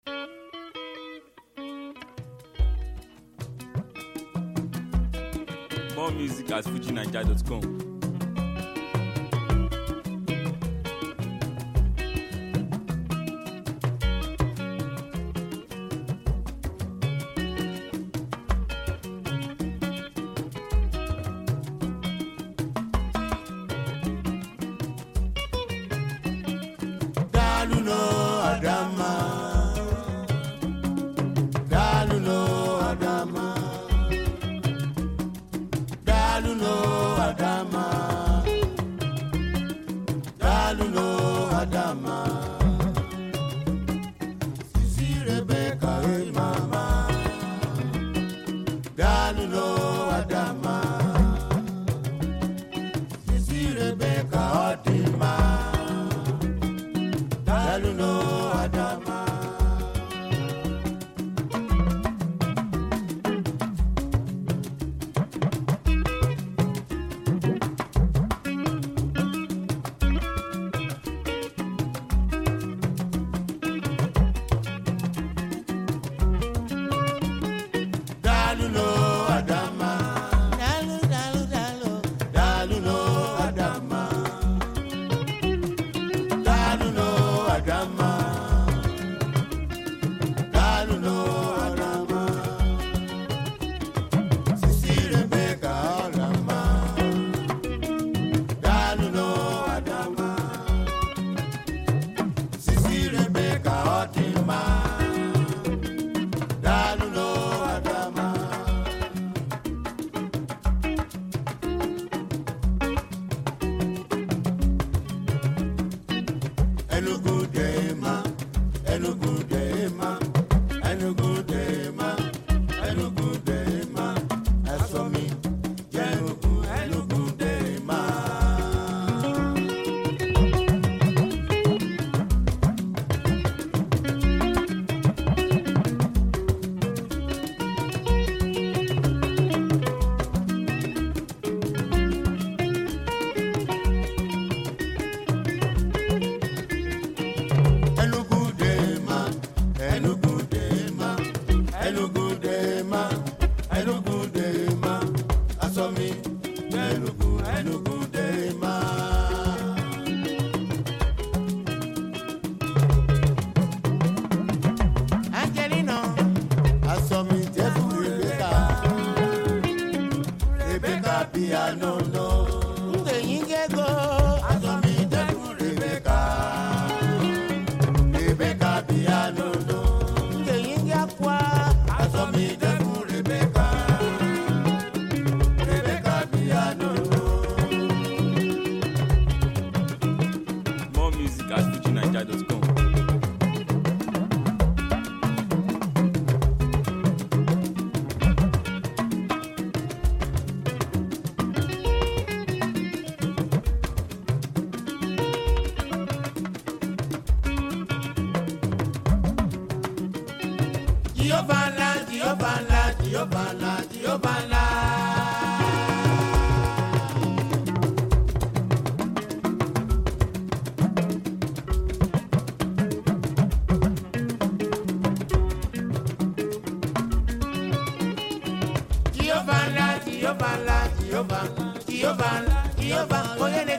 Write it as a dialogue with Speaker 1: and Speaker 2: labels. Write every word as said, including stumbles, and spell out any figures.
Speaker 1: More music at fuji naija dot com.
Speaker 2: Daluno Adama, Daluno Adama, Daluno Adama, Daluno Adama. Sisi Rebecca, hey mama, Daluno Adama, Sisi Rebecca, Odima. Daluno Adama. Daluno Adama. Dalu dalu dalu. Daluno Adama. Daluno Adama. Daluno Adama. Sisi Rebecca Adama. Daluno Adama. Sisi Rebecca Odima. Daluno Adama. Enugu Dema, Enugu Dema, Enugu Dema, Enugu Dema. As for me, Enugu, Enugu Dema. Enugu Dema, Enugu Dema, Enugu Dema, Enugu Dema. As for me, Enugu, Enugu Dema. Angelino, as for me, Jefu Rebecca, Rebecca piano no. Ngeyingego, as for me, Jefu Rebecca. Rebecca piano no. Ngeyingakwa, as for me, Jefu Rebecca. Rebecca piano no.
Speaker 1: More music at fuji naija dot com.
Speaker 2: Giovanna, Giovanna, Giovanna, Giovanna. Giovanna, Giovanna, Giovanna, Giovanna, Giovanna,